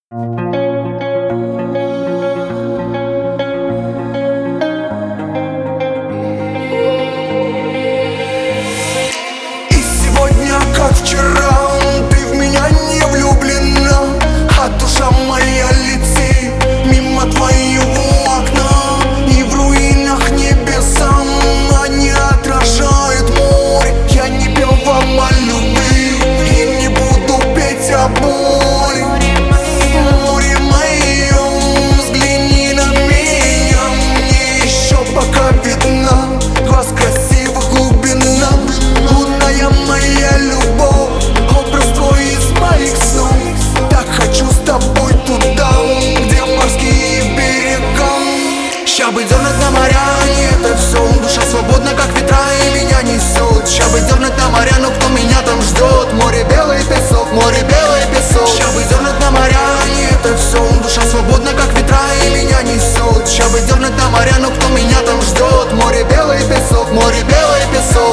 И сегодня, как вчера, ты в меня не влюблена, а душа моя летит мимо твоего окна. И в руинах небеса они отражают море. Я не пел вам о любви и не буду петь о боли. Море мое, взгляни на меня, мне еще пока видна глаз красивых глубина. Лунная моя любовь, образ твой из моих снов. Так хочу с тобой туда, где морские берега. Ща бы дернуть на моря, и это все. Душа свободна, как ветра, и меня несет. Ща бы дернуть на моря, но кто меня там ждет? Море белый песок, море белый песок. Ща бы дернуть на моря, и это все. Душа свободна, как ветра, и меня несет. Ща бы дернуть на моря, но кто меня там ждет? Море белый песок, море белый песок.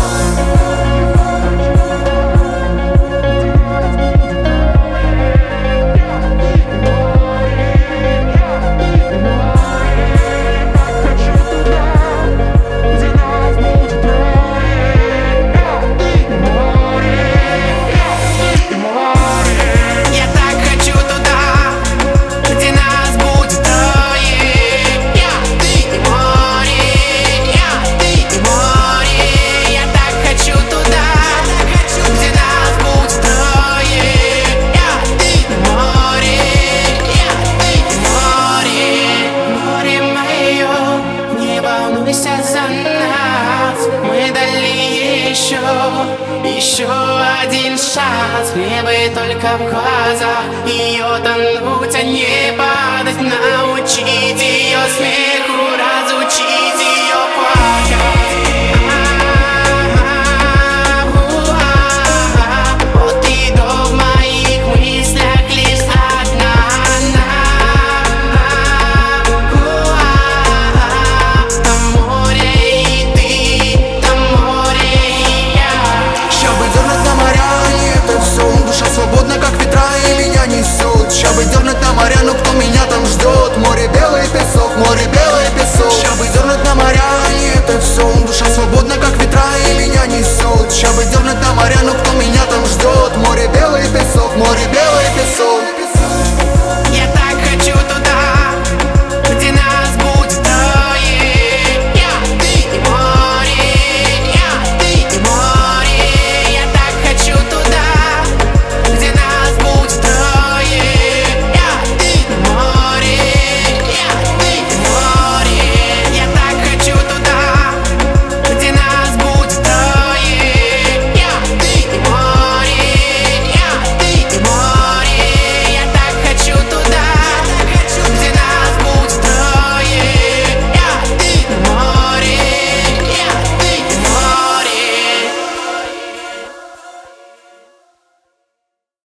Еще один шанс, мне бы только в глазах ее тонуть, а не падать. Научить ее смеху, разучить ее плакать. Вот и до в моих мыслях лишь одна она. Там море и ты, там море и я. Ща бы дернуть на моря, и это все. Душа свободна, как ветра, и меня несет. Ща бы дернуть на моря, но кто меня